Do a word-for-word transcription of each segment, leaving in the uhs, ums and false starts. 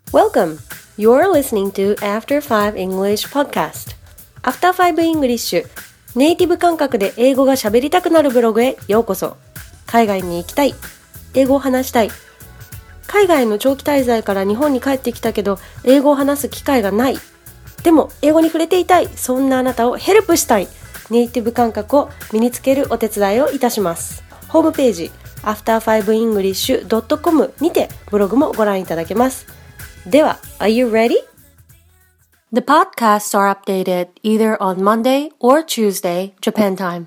Welcome! You're listening to After Five English Podcast. After Five English ネイティブ感覚で英語が喋りたくなるブログへようこそ。海外に行きたい、英語を話したい、海外の長期滞在から日本に帰ってきたけど英語を話す機会がない、でも英語に触れていたい、そんなあなたをヘルプしたい、ネイティブ感覚を身につけるお手伝いをいたします。ホームページ アフターファイブイングリッシュドットコム にてブログもご覧いただけます。では、Are you ready? The podcasts are updated either on Monday or Tuesday, Japan time.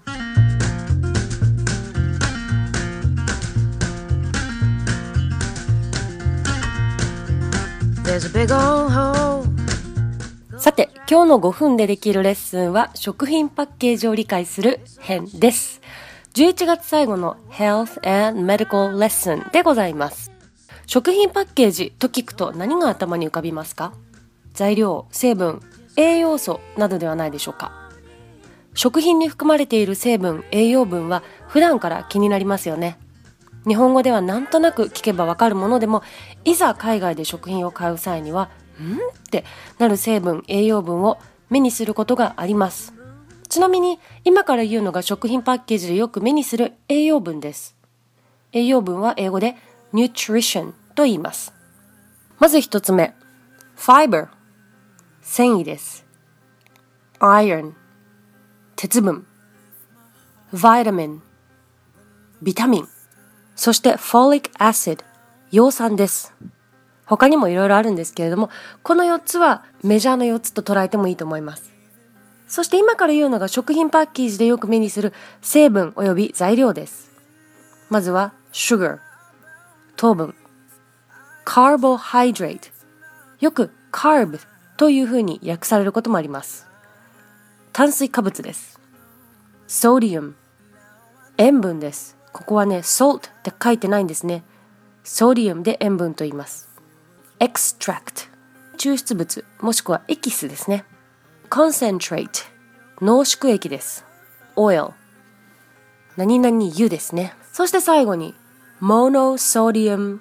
There's a big old hole. さて、今日のごふんでできるレッスンは食品パッケージを理解する編です。じゅういちがつ最後の Health and Medical Lesson でございます。食品パッケージと聞くと何が頭に浮かびますか？材料、成分、栄養素などではないでしょうか。食品に含まれている成分、栄養分は普段から気になりますよね。日本語ではなんとなく聞けばわかるものでも、いざ海外で食品を買う際には、んってなる成分、栄養分を目にすることがあります。ちなみに今から言うのが食品パッケージでよく目にする栄養分です。栄養分は英語で nutrition と言います。まず一つ目、fiber、繊維です。iron、鉄分。vitamin、ビタミン。そして folic acid、葉酸です。他にもいろいろあるんですけれども、このよっつはメジャーのよっつと捉えてもいいと思います。そして今から言うのが食品パッケージでよく目にする成分および材料です。まずは sugar、糖分。carbohydrate、よく carb というふうに訳されることもあります。炭水化物です。sodium、塩分です。ここはね salt って書いてないんですね。sodium で塩分と言います。extract、抽出物もしくはエキスですね。concentrate、濃縮液です。oil、何々油ですね。そして最後に monosodium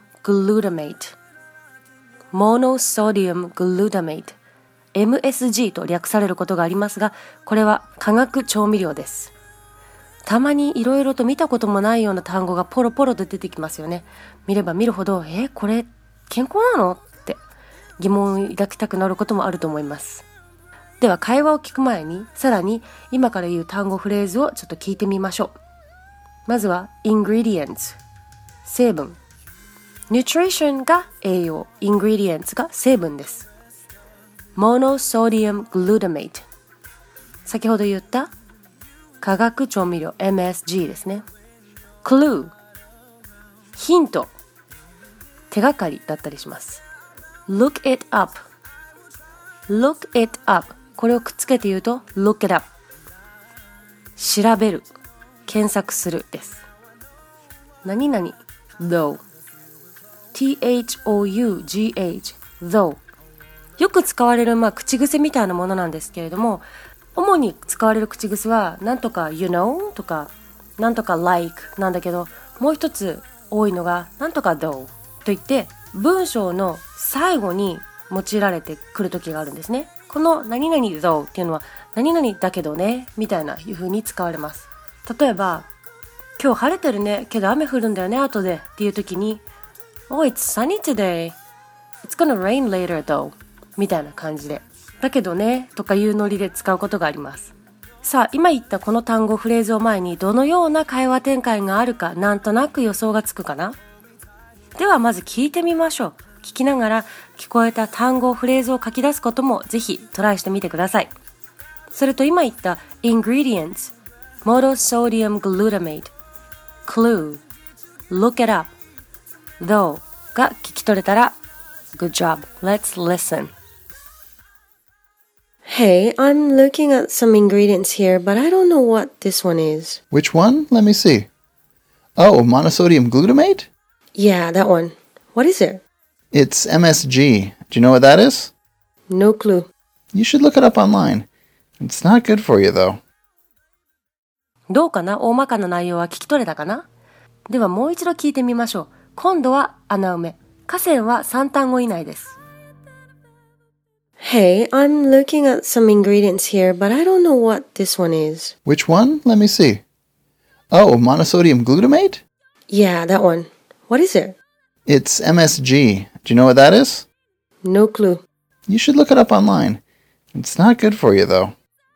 glutamate、monosodium glutamate、エムエスジー と略されることがありますが、これは化学調味料です。たまにいろいろと見たこともないような単語がポロポロと出てきますよね。見れば見るほど、え、これ健康なのって疑問を抱きたくなることもあると思います。では会話を聞く前に、さらに今から言う単語フレーズをちょっと聞いてみましょう。まずは ingredients、成分。nutrition が栄養、ingredients が成分です。monosodium glutamate、先ほど言った化学調味料 エムエスジー ですね。clue、ヒント、手がかりだったりします。look it up、 look it up、 これをくっつけて言うと look it up、 調べる、検索するです。何々 though、 ティーエイチオーユージーエイチ though、 よく使われる、まあ、口癖みたいなものなんですけれども、主に使われる口癖はなんとか you know とかなんとか like なんだけど、もう一つ多いのがなんとか though といって文章の最後に用いられてくる時があるんですね。この何々 though っていうのは何々だけどねみたいないう風に使われます。例えば今日晴れてるねけど雨降るんだよね後でっていう時に Oh it's sunny today, it's gonna rain later though みたいな感じでだけどねとかいうノリで使うことがあります。さあ今言ったこの単語フレーズを前にどのような会話展開があるかなんとなく予想がつくかな。ではまず聞いてみましょう。聞きながら聞こえた単語フレーズを書き出すこともぜひトライしてみてください。それと今言った ingredients、 monosodium glutamate、 clue、 look it up、 though が聞き取れたら Good job. Let's listen.Hey, I'm looking at some ingredients here, but I don't know what this one is. Which one? Let me see. Oh, monosodium glutamate? Yeah, that one. What is it? It's M S G. Do you know what that is? No clue. You should look it up online. It's not good for you, though. どうかな？大まかな内容は聞き取れたかな？ではもう一度聞いてみましょう。今度は穴埋め。下線はさん単語以内です。 Hey, I'm looking at some ingredients here, but I don't know what this one is. Which one? Let me see. Oh, monosodium glutamate? Yeah, that one. What is it? It's M S G. Do you know what that is? No clue. You should look it up online. It's not good for you, though.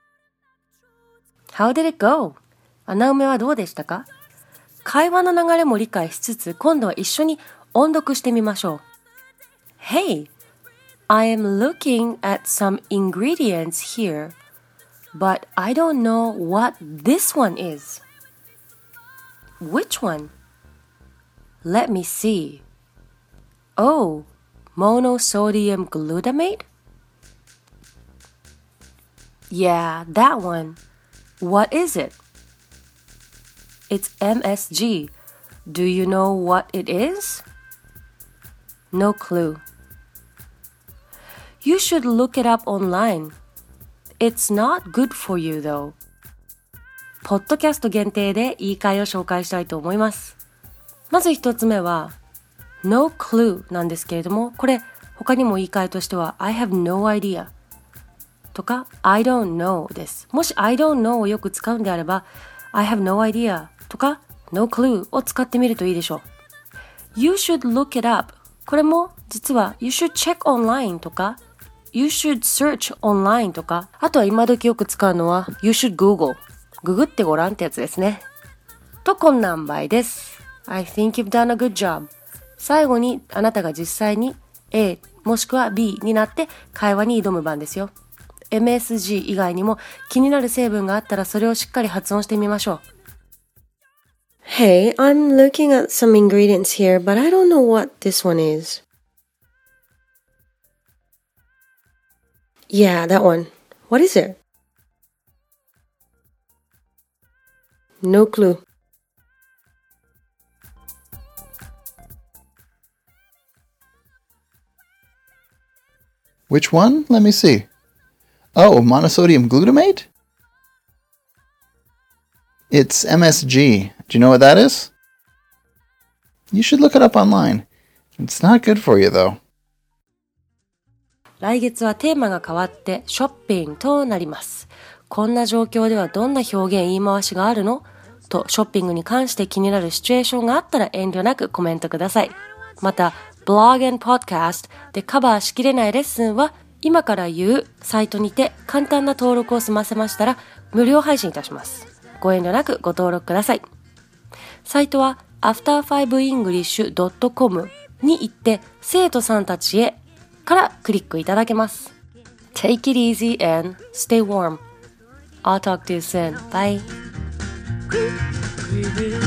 How did it go? 穴埋めはどうでしたか？会話の流れも理解しつつ、今度は一緒に音読してみましょう。Hey, I am looking at some ingredients here, but I don't know what this one is. Which one? Let me see. Oh, monosodium glutamate? Yeah, that one. What is it? It's M S G. Do you know what it is? No clue. You should look it up online. It's not good for you, though. ポッドキャスト限定で言い換えを紹介したいと思います。まず一つ目は No clue なんですけれども、これ他にも言い換えとしては I have no idea とか I don't know です。もし I don't know をよく使うんであれば I have no idea とか No clue を使ってみるといいでしょう。You should look it up これも実は You should check online とか You should search online とか、あとは今時よく使うのは You should Google ググってごらんってやつですね。とこんなんばいです。I think you've done a good job 最後にあなたが実際に A もしくは B になって会話に挑む番ですよ。エムエスジー 以外にも気になる成分があったらそれをしっかり発音してみましょう。Hey, I'm looking at some ingredients here, but I don't know what this one is. Yeah, that one. What is it? No clue. Which one? Let me see. Oh, monosodium glutamate? It's M S G. Do you know what that is? You should look it up online. It's not good for you, though. 来月はテーマが変わってショッピングとなります。こんな状況ではどんな表現言い回しがあるの？とショッピングに関して気になるシチュエーションがあったら遠慮なくコメントください。また、Blog and Podcast でカバーしきれないレッスンは今から言うサイトにて簡単な登録を済ませましたら無料配信いたします。ご遠慮なくご登録ください。サイトは アフターファイブイングリッシュドットコム に行って生徒さんたちへからクリックいただけます。Take it easy and stay warm. I'll talk to you soon. Bye.